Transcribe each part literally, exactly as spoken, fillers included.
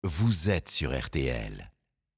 vous êtes sur R T L.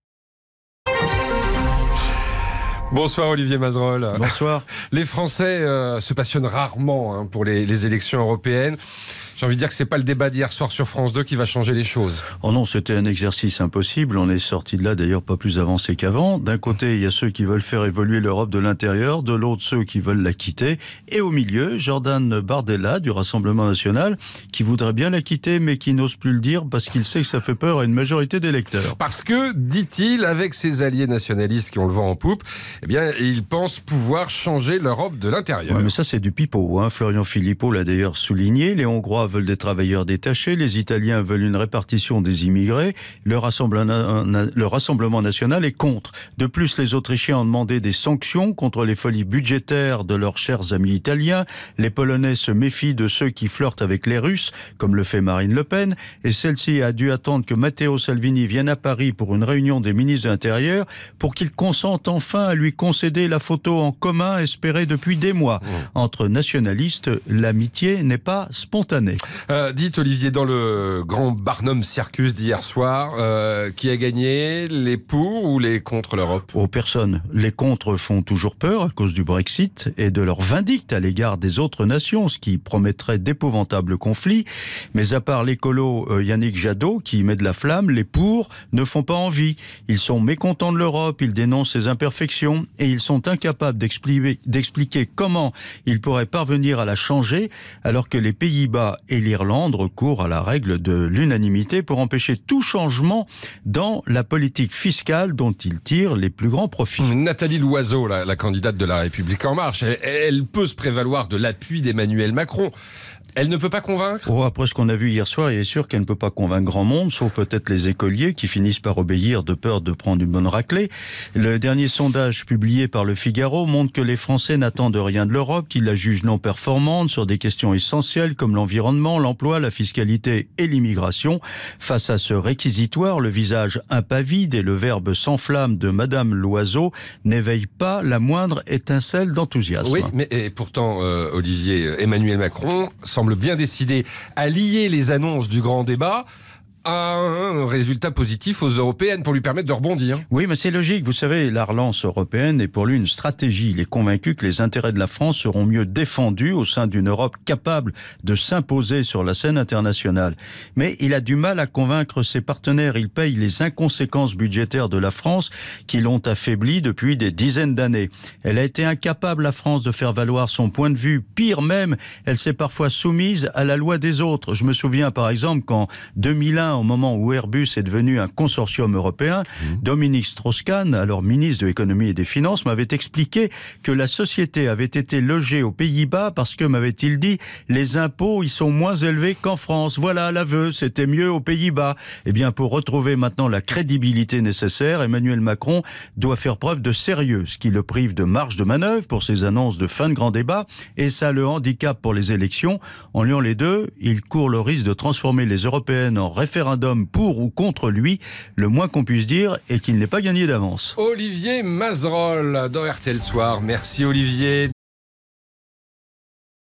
Bonsoir Olivier Mazerolle. Bonsoir. Les Français euh, se passionnent rarement hein, pour les, les élections européennes. J'ai envie de dire que c'est pas le débat d'hier soir sur France deux qui va changer les choses. Oh non, c'était un exercice impossible. On est sorti de là d'ailleurs pas plus avancé qu'avant. D'un côté, il y a ceux qui veulent faire évoluer l'Europe de l'intérieur, de l'autre ceux qui veulent la quitter. Et au milieu, Jordan Bardella du Rassemblement National qui voudrait bien la quitter mais qui n'ose plus le dire parce qu'il sait que ça fait peur à une majorité d'électeurs. Parce que, dit-il, avec ses alliés nationalistes qui ont le vent en poupe, eh bien, il pense pouvoir changer l'Europe de l'intérieur. Ouais, mais ça, c'est du pipeau. Hein. Florian Philippot l'a d'ailleurs souligné. Les Hongrois veulent des travailleurs détachés. Les Italiens veulent une répartition des immigrés. Le Rassemblement, le Rassemblement national est contre. De plus, les Autrichiens ont demandé des sanctions contre les folies budgétaires de leurs chers amis italiens. Les Polonais se méfient de ceux qui flirtent avec les Russes, comme le fait Marine Le Pen. Et celle-ci a dû attendre que Matteo Salvini vienne à Paris pour une réunion des ministres de l'Intérieur pour qu'il consente enfin à lui concéder la photo en commun espérée depuis des mois. Entre nationalistes, l'amitié n'est pas spontanée. Euh, dites Olivier, dans le grand Barnum Circus d'hier soir, euh, qui a gagné, les pour ou les contre l'Europe ? Aux personnes. Les contre font toujours peur à cause du Brexit et de leur vindicte à l'égard des autres nations, ce qui promettrait d'épouvantables conflits. Mais à part l'écolo euh, Yannick Jadot, qui met de la flamme, les pour ne font pas envie. Ils sont mécontents de l'Europe, ils dénoncent ses imperfections et ils sont incapables d'expliquer, d'expliquer comment ils pourraient parvenir à la changer alors que les Pays-Bas et l'Irlande recourent à la règle de l'unanimité pour empêcher tout changement dans la politique fiscale dont ils tirent les plus grands profits. Nathalie Loiseau, la, la candidate de La République En Marche, elle, elle peut se prévaloir de l'appui d'Emmanuel Macron. Elle ne peut pas convaincre ? Oh, après ce qu'on a vu hier soir, il est sûr qu'elle ne peut pas convaincre grand monde, sauf peut-être les écoliers qui finissent par obéir de peur de prendre une bonne raclée. Le dernier sondage publié par Le Figaro montre que les Français n'attendent rien de l'Europe, qu'ils la jugent non performante sur des questions essentielles comme l'environnement, l'emploi, la fiscalité et l'immigration. Face à ce réquisitoire, le visage impavide et le verbe sans flamme de Madame Loiseau n'éveillent pas la moindre étincelle d'enthousiasme. Oui, mais et pourtant, euh, Olivier, Emmanuel Macron semble bien décidé à lier les annonces du grand débat à un résultat positif aux européennes pour lui permettre de rebondir. Oui, mais c'est logique. Vous savez, la relance européenne est pour lui une stratégie. Il est convaincu que les intérêts de la France seront mieux défendus au sein d'une Europe capable de s'imposer sur la scène internationale. Mais il a du mal à convaincre ses partenaires. Il paye les inconséquences budgétaires de la France qui l'ont affaiblie depuis des dizaines d'années. Elle a été incapable, la France, de faire valoir son point de vue. Pire même, elle s'est parfois soumise à la loi des autres. Je me souviens par exemple qu'en deux mille un, au moment où Airbus est devenu un consortium européen, mmh. Dominique Strauss-Kahn, alors ministre de l'économie et des finances, m'avait expliqué que la société avait été logée aux Pays-Bas parce que, m'avait-il dit, les impôts y sont moins élevés qu'en France. Voilà l'aveu, c'était mieux aux Pays-Bas. Eh bien, pour retrouver maintenant la crédibilité nécessaire, Emmanuel Macron doit faire preuve de sérieux, ce qui le prive de marge de manœuvre pour ses annonces de fin de grand débat, et ça le handicap pour les élections. En liant les deux, il court le risque de transformer les européennes en référendum pour ou contre lui. Le moins qu'on puisse dire est qu'il n'est pas gagné d'avance. Olivier Mazerolle dans R T L Soir. Merci Olivier.